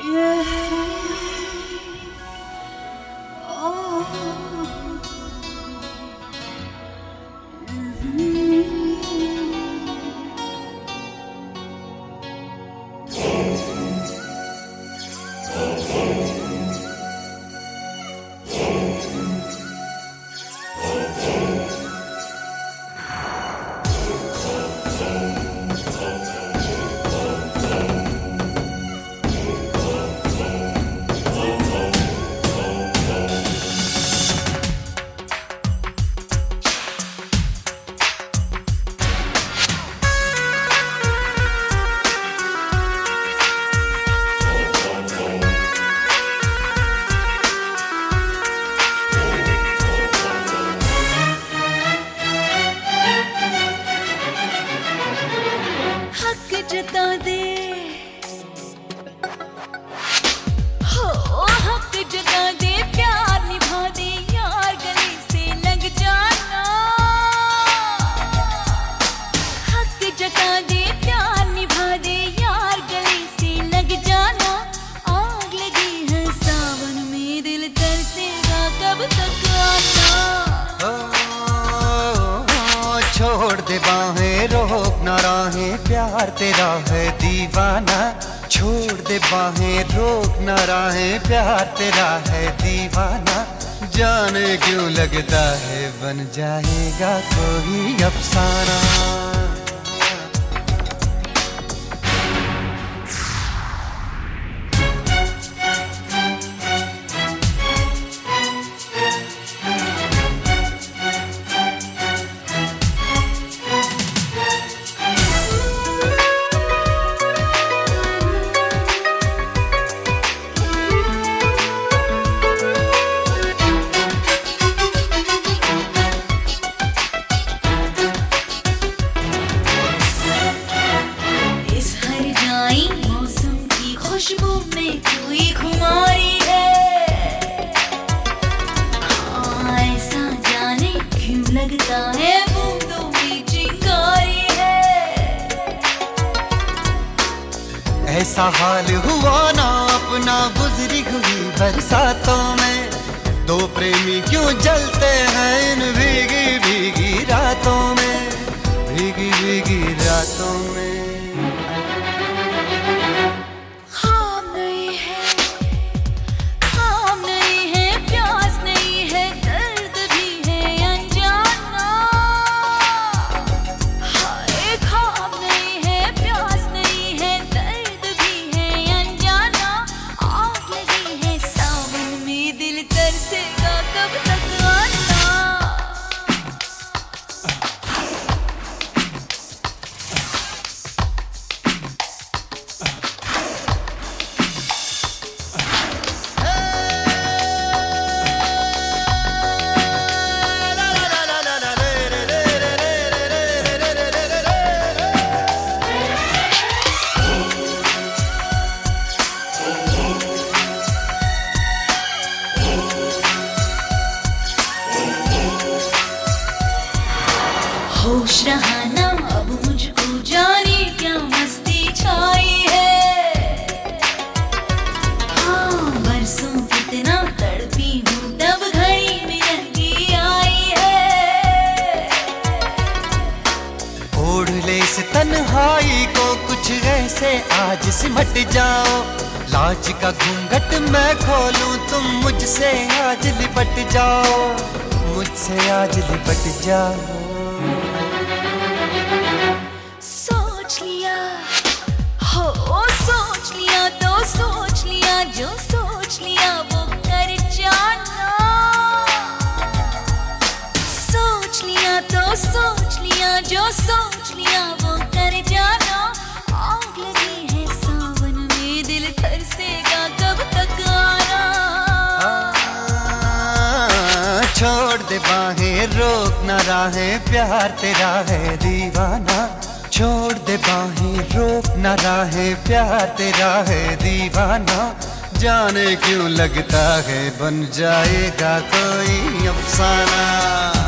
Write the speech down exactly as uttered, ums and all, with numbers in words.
जता दे हो हक जता दे, प्यार निभा दे यार, गले से लग जाना। हक जता दे, प्यार निभा दे यार, गले से लग जाना। आग लगी है सावन में, दिल तरसेगा कब तक आना। छोड़ दे बाहें, रोक ना राहें, प्यार तेरा है दीवाना। छोड़ दे बाहें, रोक ना राहें, प्यार तेरा है दीवाना। जाने क्यों लगता है बन जाएगा कोई अफसाना। खुशबू में कोई खुमारी है, ऐसा जाने क्यों लगता है बूंदों में चिंगारी है। ऐसा हाल हुआ ना अपना गुजरी हुई बरसातों में, दो प्रेमी क्यों जलते हैं इन भीगी भीगी रातों में, भीगी भीगी रातों में। होश रहा ना अब मुझको, जाने क्या मस्ती छाई है। हाँ बरसों कितना तड़पी हूँ, तब घड़ी में रंगी आई है। ओढ़ ले इस तन्हाई को कुछ ऐसे आज सिमट जाओ, लाज का घूंघट मैं खोलूं तुम मुझसे आज लिपट जाओ, मुझसे आज लिपट जाओ। सोच लिया हो सोच लिया तो सोच लिया, जो सोच लिया वो कर जाना। सोच लिया तो सोच लिया, जो सोच लिया वो कर जाना। आग लगी है सावन में, दिल तरसेगा कब तक आना। छोड़ दे बाहें, रोक ना राहें, प्यार तेरा है दीवाना। छोड़ दे बाहें, रोक ना राहें, प्यार तेरा है दीवाना। जाने क्यों लगता है बन जाएगा कोई अफसाना।